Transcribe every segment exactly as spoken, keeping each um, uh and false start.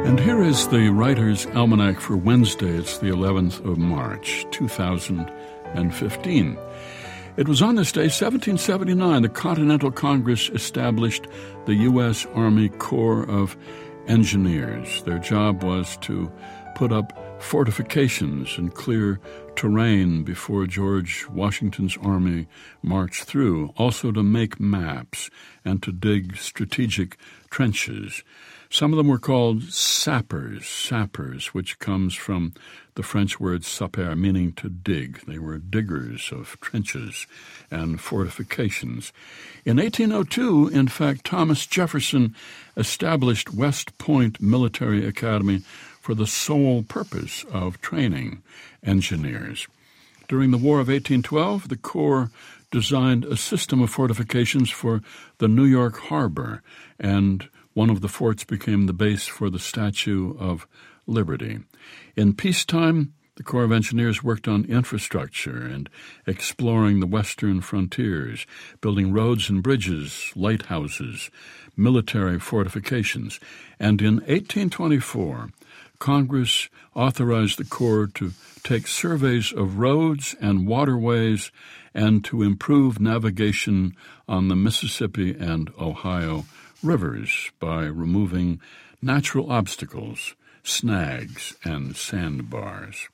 And here is the Writer's Almanac for Wednesday. It's the eleventh of March, two thousand fifteen. It was on this day, seventeen seventy-nine, the Continental Congress established the U S Army Corps of Engineers. Their job was to put up fortifications and clear terrain before George Washington's army marched through, also to make maps and to dig strategic trenches. Some of them were called sappers, sappers, which comes from the French word saper, meaning to dig. They were diggers of trenches and fortifications. In eighteen oh two, in fact, Thomas Jefferson established West Point Military Academy for the sole purpose of training engineers. During the War of eighteen twelve, the Corps designed a system of fortifications for the New York harbor, and one of the forts became the base for the Statue of Liberty. In peacetime, the Corps of Engineers worked on infrastructure and exploring the western frontiers, building roads and bridges, lighthouses, military fortifications. And in eighteen twenty-four, Congress authorized the Corps to take surveys of roads and waterways and to improve navigation on the Mississippi and Ohio rivers by removing natural obstacles, snags, and sandbars.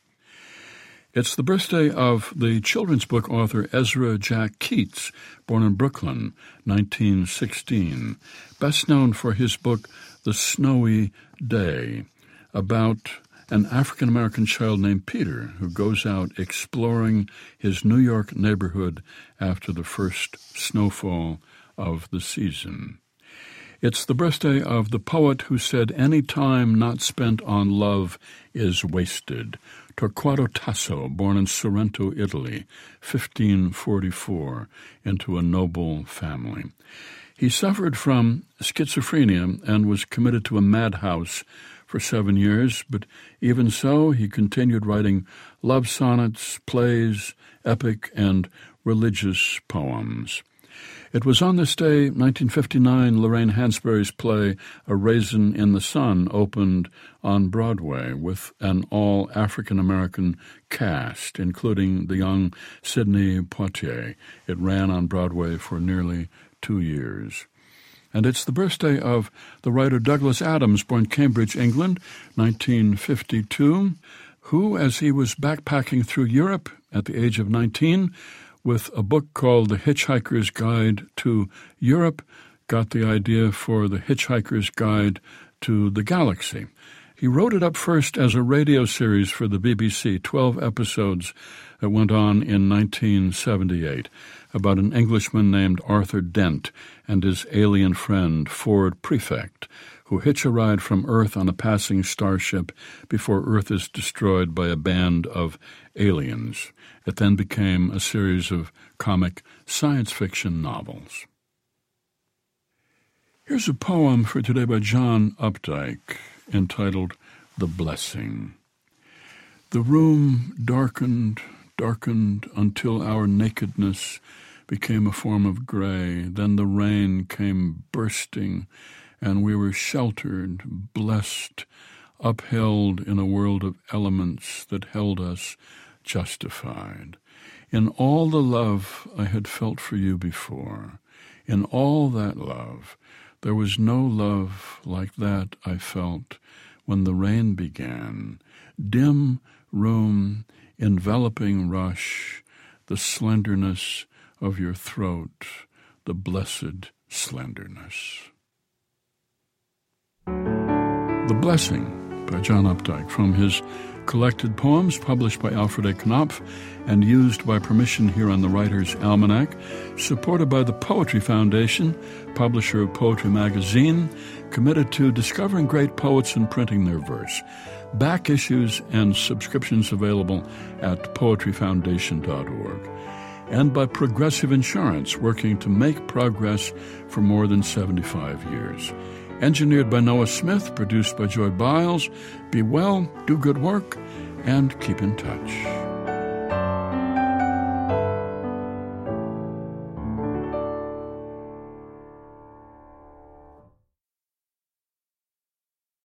It's the birthday of the children's book author Ezra Jack Keats, born in Brooklyn, nineteen sixteen, best known for his book The Snowy Day, about an African-American child named Peter who goes out exploring his New York neighborhood after the first snowfall of the season. It's the birthday of the poet who said any time not spent on love is wasted, Torquato Tasso, born in Sorrento, Italy, fifteen forty-four, into a noble family. He suffered from schizophrenia and was committed to a madhouse for seven years, but even so, he continued writing love sonnets, plays, epic, and religious poems. It was on this day, nineteen fifty-nine, Lorraine Hansberry's play A Raisin in the Sun opened on Broadway with an all-African-American cast, including the young Sidney Poitier. It ran on Broadway for nearly two years. And it's the birthday of the writer Douglas Adams, born Cambridge, England, nineteen fifty-two, who, as he was backpacking through Europe at the age of nineteen, with a book called The Hitchhiker's Guide to Europe, got the idea for The Hitchhiker's Guide to the Galaxy. He wrote it up first as a radio series for the B B C, twelve episodes that went on in nineteen seventy-eight, about an Englishman named Arthur Dent and his alien friend Ford Prefect, who hitch a ride from Earth on a passing starship before Earth is destroyed by a band of aliens. It then became a series of comic science fiction novels. Here's a poem for today by John Updike entitled The Blessing. The room darkened, darkened until our nakedness became a form of gray. Then the rain came bursting, and we were sheltered, blessed, upheld in a world of elements that held us justified. In all the love I had felt for you before, in all that love, there was no love like that I felt when the rain began. Dim room, enveloping rush, the slenderness of your throat, the blessed slenderness. The Blessing by John Updike, from his collected poems published by Alfred A. Knopf and used by permission here on the Writer's Almanac, supported by the Poetry Foundation, publisher of Poetry Magazine, committed to discovering great poets and printing their verse. Back issues and subscriptions available at poetry foundation dot org. And by Progressive Insurance, working to make progress for more than seventy-five years. Engineered by Noah Smith, produced by Joy Biles. Be well, do good work, and keep in touch.